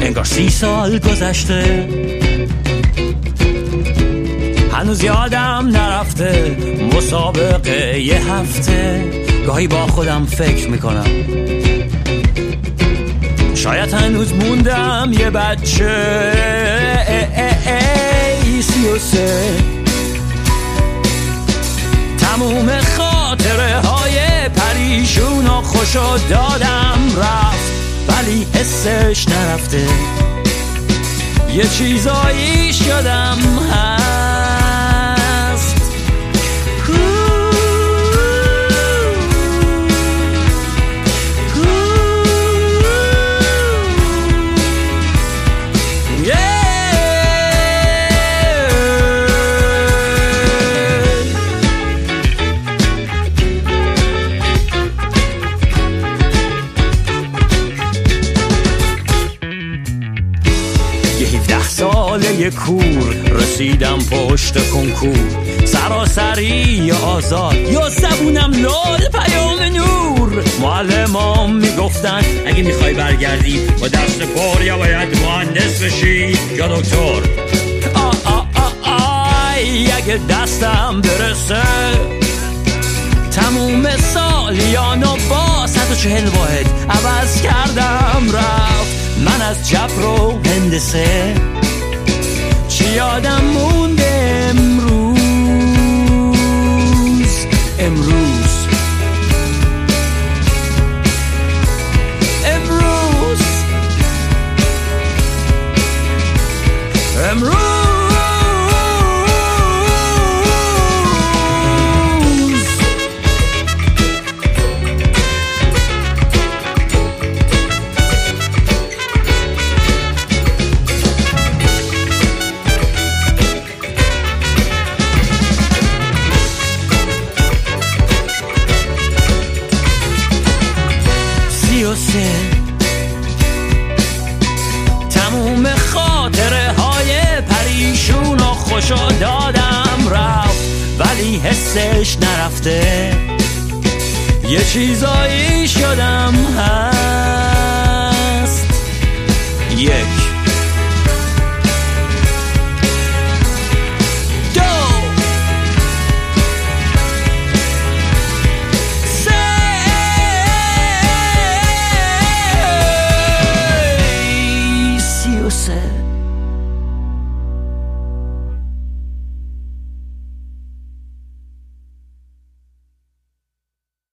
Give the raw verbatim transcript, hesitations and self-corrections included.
انگار سی سال گذشته، هنوز یادم نرفته مسابقه یه هفته. گاهی با خودم فکر میکنم شاید هنوز موندم یه بچه. سی و سه تموم خاطره های پریشون و خوشو دادم رفت، ولی حسش نرفته. یه چیزایی شدم هست. ساله کور رسیدم پشت کنکور، سراسری آزاد یا زبونم لال پیام نور. معلمام میگفتن اگه میخوای برگردی با دست پر یا باید مهندس بشی یا دکتر. آ آ آ آی اگه دستم برسه تموم سالیانو با صد و چهل واحد عوض کردم رفت. من از جبر و هندسه چی یادم مونده امروز امروز امروز امروز تموم خاطره های پریشون و خوشو دادم رفت، ولی حسش نرفته. یه چیزایی شدم هست. یک